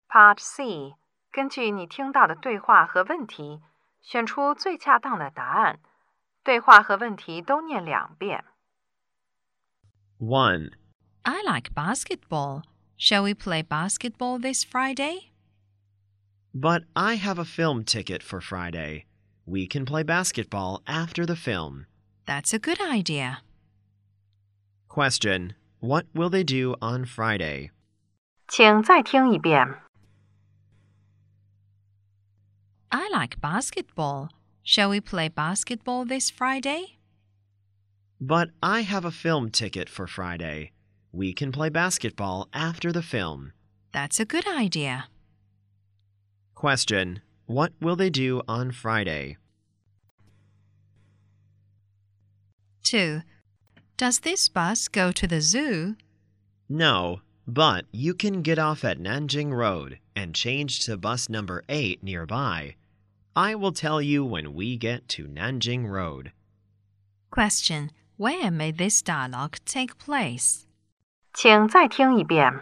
Part C， 根据你听到的对话和问题，选出最恰当的答案。对话和问题都念2遍。 1. I like basketball. Shall we play basketball this Friday? But I have a film ticket for Friday. We can play basketball after the film. That's a good idea. Question. What will they do on Friday? 请再听一遍。 I like basketball. Shall we play basketball this Friday? But I have a film ticket for Friday. We can play basketball after the film. That's a good idea. Question. What will they do on Friday? 2. Does this bus go to the zoo? No, but you can get off at Nanjing Road and change to bus number 8 nearby. I will tell you when we get to Nanjing Road. Question. Where may this dialogue take place? 请再听一遍。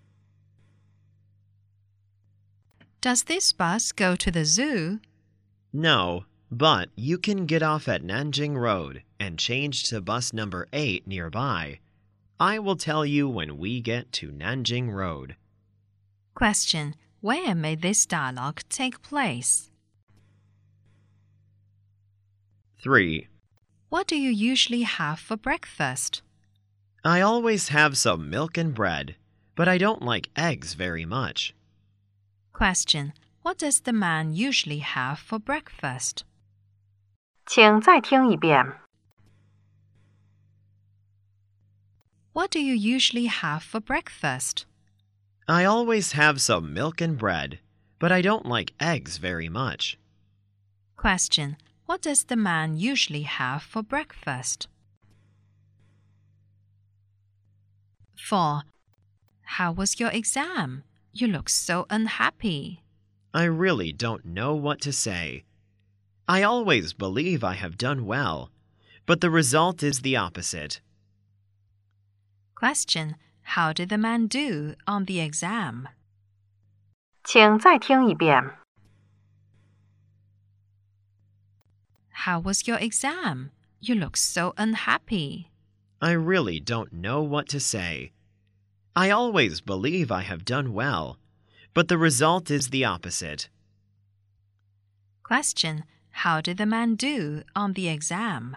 Does this bus go to the zoo? No, but you can get off at Nanjing Road and change to bus number 8 nearby. I will tell you when we get to Nanjing Road. Question. Where may this dialogue take place? 3. What do you usually have for breakfast? I always have some milk and bread, but I don't like eggs very much. Question. What does the man usually have for breakfast? 请再听一遍。 What do you usually have for breakfast? I always have some milk and bread, but I don't like eggs very much. Question. What does the man usually have for breakfast? 4. How was your exam? You look so unhappy. I really don't know what to say. I always believe I have done well, but the result is the opposite. Question. How did the man do on the exam? 请再听一遍。 How was your exam? You look so unhappy. I really don't know what to say. I always believe I have done well, but the result is the opposite. Question. How did the man do on the exam?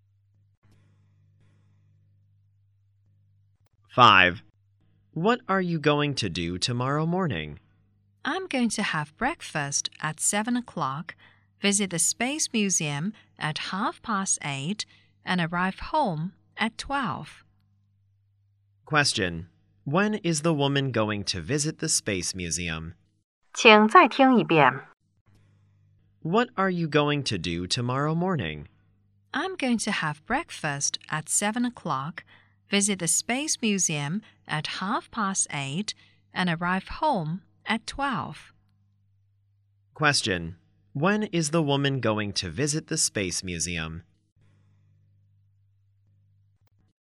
5. What are you going to do tomorrow morning? I'm going to have breakfast at 7 o'clock, visit the Space Museum at 8:30, and arrive home at 12. Question. When is the woman going to visit the Space Museum? 请再听一遍。 What are you going to do tomorrow morning? I'm going to have breakfast at 7 o'clock, visit the Space Museum at 8:30, and arrive home at 12. Question. When is the woman going to visit the Space Museum?